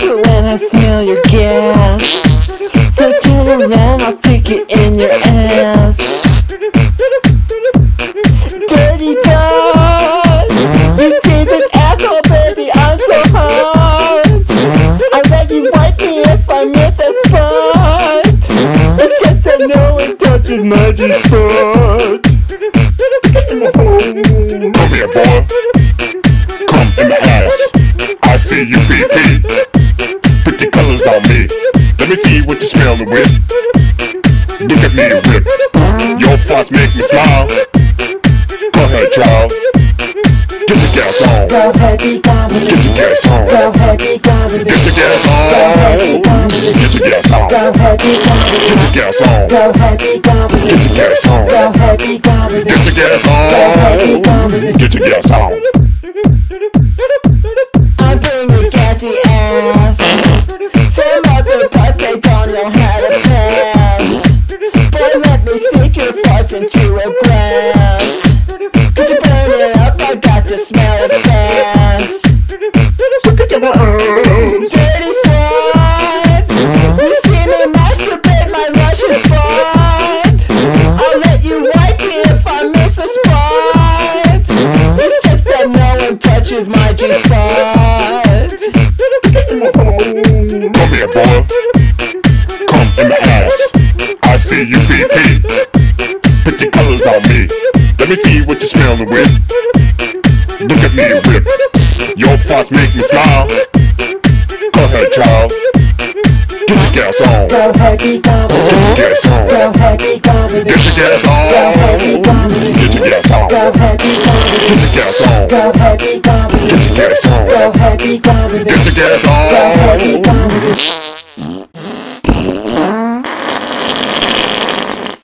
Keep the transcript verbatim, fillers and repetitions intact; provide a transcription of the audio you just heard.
But when I smell your gas, don't turn around, I'll stick it in your ass. Dirty dog, you taste an asshole, baby, I'm so hot. I'll let you wipe me if I miss a spot. It's just that no one touches my G-spot. Come here, boy. Come in the ass. I see you P P. Put your colors on me. Let me see what you're smelling with. Look at me whip. Your farts make me smile. Go ahead, child. Get your gas on. Go heavy, dominant. Get your gas on. Go heavy, dominant. Get your gas on. Get your gas on. Go heavy, dominant. Get your gas on. Go heavy, dominant. Get your gas on. Go heavy, dominant. Get your gas on. Get your gas on. I'm bringing gassy ass. Them other butts, they don't know how to pass. Boy, let me stick your farts into a glass. Cause you burn it up, I got to smell it fast. Dirty sluts, you see me masturbate my luscious butt. I'll let you wipe me if I miss a spot. It's just that no one touches my G-spot. Come here, boy. Come in the ass. I see you P P. Put your colors on me. Let me see what you're smelling with. Look at me whip. Your farts make me smile. Go ahead, child. Get your gas on. Go heavy, dominant. Get your gas on. Go heavy, dominant. Get your gas on. Go heavy, dominant. Get your gas on. Go heavy, dominant. Get your gas on. Go heavy, dominant. Get your gas on. Go heavy, dominant. Get your gas Go on. heavy, dominant.